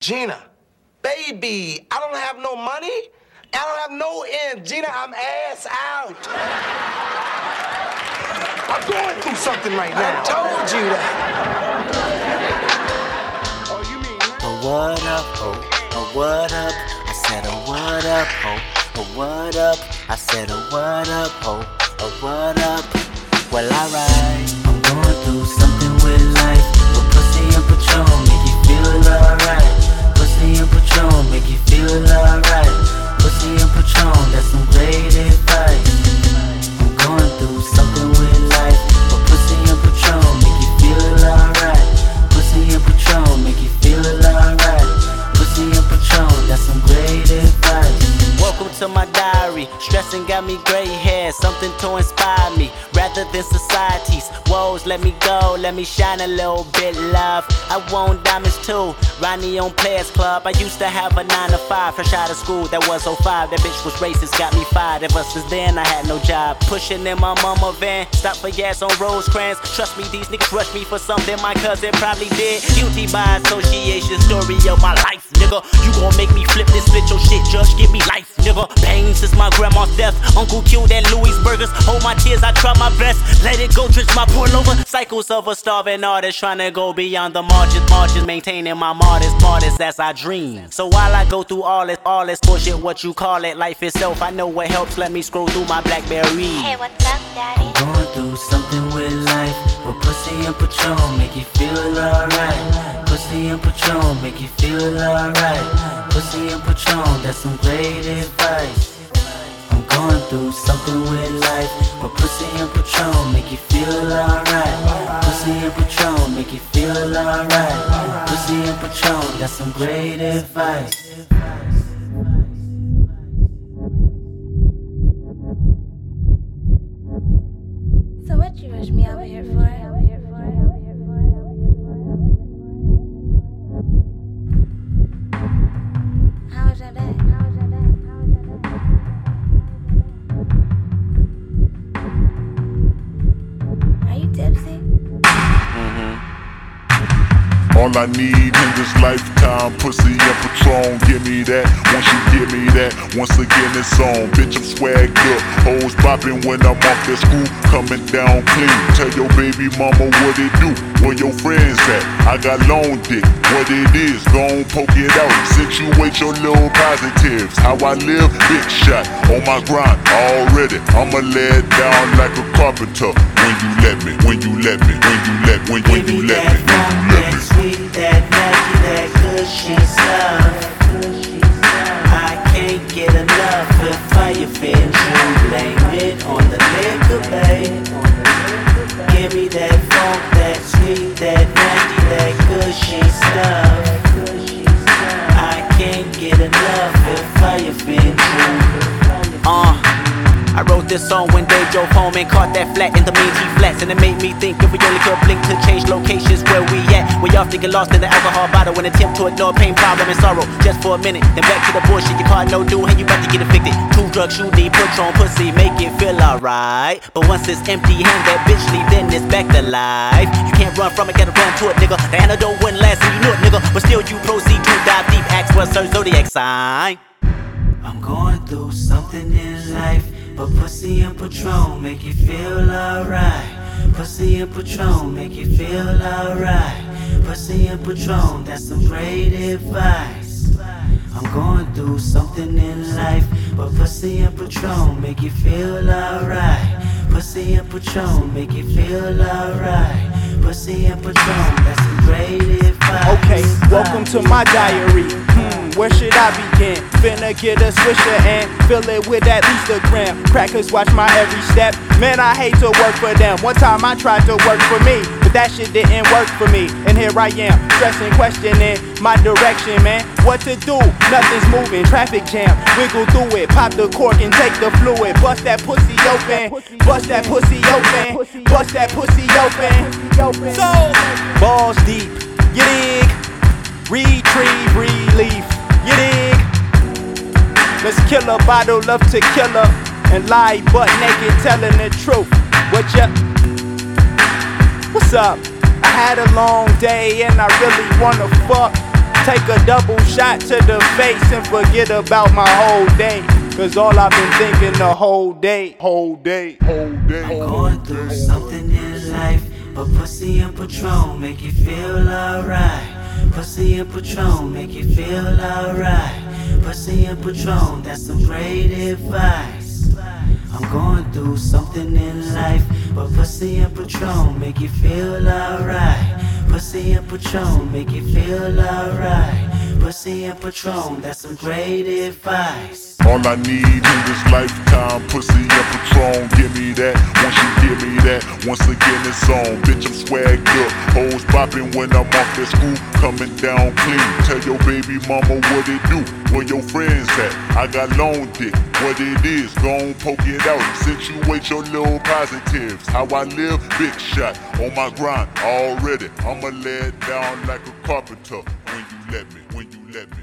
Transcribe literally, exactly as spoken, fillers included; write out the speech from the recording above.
Gina, baby, I don't have no money. I don't have no end. Gina, I'm ass out. I'm going through something right now. I told you that. Oh, you mean that? Oh, what up, oh, oh, what up? I said, oh, what up, oh, oh, what up? I said, oh, what up, oh, oh, what up? Well, alright, I'm going through something with life, but pussy and Patron make you feel alright. Pussy and Patron make you feel alright. Pussy and Patron, that's some great advice. I'm going through something with life, but pussy and Patron make you feel alright. Pussy and Patron make you feel alright. Pussy and Patron, that's some great advice. Welcome to my diary. Stressing got me gray hair, something to inspire me rather than society's woes. Let me go, let me shine a little bit, love. I want diamonds too, Ronnie on Players Club. I used to have a nine to five, fresh out of school, that was oh five. That bitch was racist, got me fired. Ever since then I had no job. Pushing in my mama van, stop for gas on Rosecrans. Trust me, these niggas rush me for something my cousin probably did. Guilty by association, story of my life, nigga. You gon' make me flip this, split your shit, judge, give me life, nigga. Pain since my grandma's death, uncle killed at Louis Burgers. Hold my tears, I try my best, let it go, drench my pour over. Cycles of a starving artist, trying to go beyond the margins, margins, maintaining my modest, modest as I dream. So while I go through all this, all this bullshit, what you call it, life itself, I know what helps, let me scroll through my Blackberry. Hey, what's up, daddy? I'm going through something with life, but pussy and Patron make you feel alright. Pussy and Patron make you feel alright. Pussy and Patron, that's some great advice. I'm going through something with life, but pussy and Patron make you feel alright. Pussy and Patron make you feel alright. Pussy and Patron, that's some great advice. So what you rush me over here for? How was your day? How was your day? How was your day? Are you tipsy? All I need in this lifetime, pussy and Patron, give me that. Once you give me that, once again it's on. Bitch, I'm swagged up, hoes bopping when I'm off that school, coming down clean. Tell your baby mama what it do, where your friends at. I got long dick, what it is, gon' poke it out. Situate your little positives, how I live, big shot, on my grind already. I'ma lay it down like a carpenter. When you let me, when you let me, when you let, when, when you let me, when you let me. Sweet, that magic, that cushy stuff. I can't get enough if I offend you. Blame it on the liquor, babe. Give me that funk, that sweet, that magic, that cushy stuff. I can't get enough if I offend you. Uh I wrote this song when Dave drove home and caught that flat in the main G flats. And it made me think if we only could blink to change locations where we at. We often get lost in the alcohol bottle and attempt to ignore pain, problem, and sorrow just for a minute. Then back to the bullshit, your car no do, and you about to get evicted. Two drugs you need, Patron, pussy, make it feel alright. But once it's empty hand, that bitch leave, then it's back to life. You can't run from it, gotta run to it, nigga. The antidote wouldn't last and you know it, nigga. But still you proceed to dive deep, ask what's her zodiac sign. I'm going through something in life, but pussy and Patron make you feel alright. Pussy and Patron make you feel alright. Pussy and Patron, that's some great advice. I'm going through something in life, but pussy and Patron make you feel alright. Pussy and Patron make you feel alright. Pussy and Patron, that's some great advice. Okay, welcome to my diary. Hmm, where should I begin? Finna get a swisher and fill it with at least a gram. Crackers watch my every step. Man, I hate to work for them. One time I tried to work for me, but that shit didn't work for me. And here I am, stressing, questioning my direction, man. What to do? Nothing's moving. Traffic jam. Wiggle through it. Pop the cork and take the fluid. Bust that pussy open. Bust that pussy open. Bust that pussy open. So, balls deep, you dig? Retrieve, relief, you dig? Let's kill a bottle of tequila and lie butt naked telling the truth. What ya? What's up? I had a long day and I really wanna fuck. Take a double shot to the face and forget about my whole day. Cause all I've been thinking the whole day, whole day, whole day. I'm going through something in life, but pussy and Patron make you feel alright. Pussy and Patron make you feel alright. Pussy and Patron, that's some great advice. I'm going through something in life, but pussy and Patron make you feel alright. Pussy and Patron make you feel alright. Pussy and Patron, that's some great advice. All I need in this lifetime, pussy and Patron. Give me that, once you give me that, once again it's on. Bitch, I'm swagged up, hoes bopping when I'm off that school, coming down clean. Tell your baby mama what it do, where your friends at. I got long dick, what it is, gon' poke it out. Accentuate your little positives. How I live, big shot, on my grind already. I'ma lay it down like a carpenter when you let me, when you let me.